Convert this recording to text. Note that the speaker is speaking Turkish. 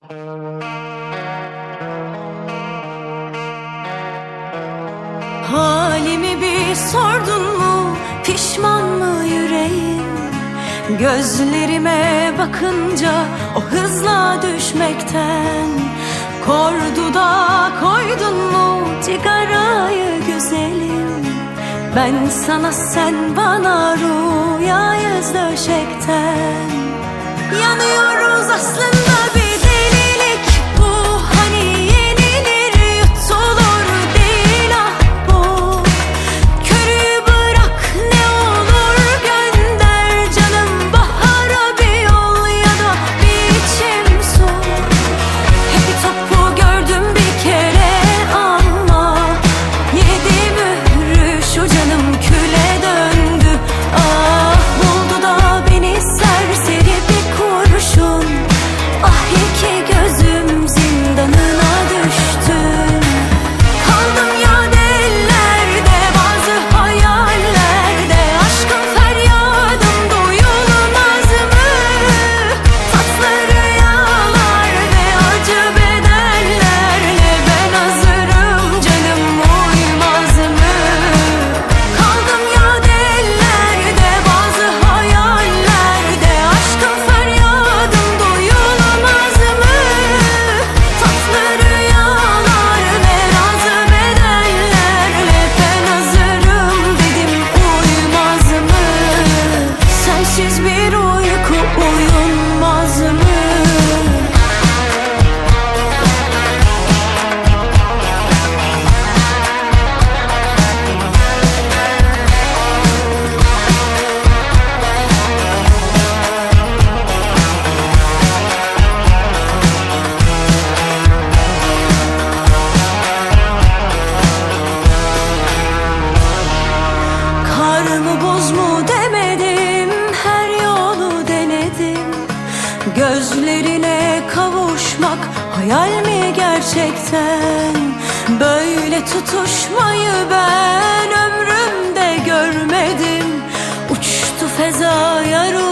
Halimi bir sordun mu, pişman mı yüreğim? Gözlerime bakınca o hızla düşmekten. Korduda koydun mu cigarayı güzelim? Ben sana, sen bana, rüyayız döşekten. Yanıyoruz aslında, bir delilik bu. Hani yenilir yutulur değil ah bu. Körü bırak ne olur gönder canım, bahara bir yol ya da bir içim su. Hep topu gördüm bir kere ama yedi mührü şu canım küle döndü. Ah, buldu da beni serseri bir kurşun. Ah, iki gözüm zindanına düştüm. Kaldım yad ellerde, bazı hayallerde. Aşkın feryadım duyulmaz mı? Tatlı rüyalar ve acı bedellerle ben hazırım canım, uymaz mı? Kaldım yad ellerde, bazı hayallerde. Aşkın feryadım duyulmaz mı? Tatlı rüyalar ve razı bedellerle ben hazırım dedim, uymaz mı? Sensiz bir uyku uyunmaz mı? Kar mı buz mu demedim, her yolu denedim. Gözlerine kavuşmak hayal mi gerçekten? Böyle tutuşmayı ben ömrümde görmedim. Uçtu fezaya ruh